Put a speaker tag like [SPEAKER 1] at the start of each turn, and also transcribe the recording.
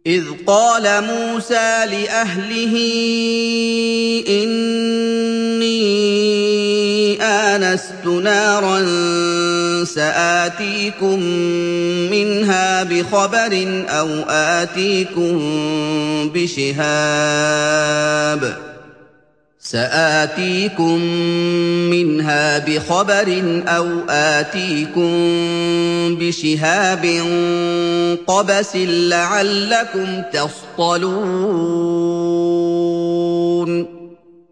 [SPEAKER 1] إِذْ قَالَ مُوسَىٰ لِأَهْلِهِ إِنِّي آنَسْتُ نَارًا سَآتِيكُم مِّنْهَا بِخَبَرٍ أَوْ آتِيكُم بِشِهَابٍ قَبَسٍ لَّعَلَّكُمْ تَصْطَلُونَ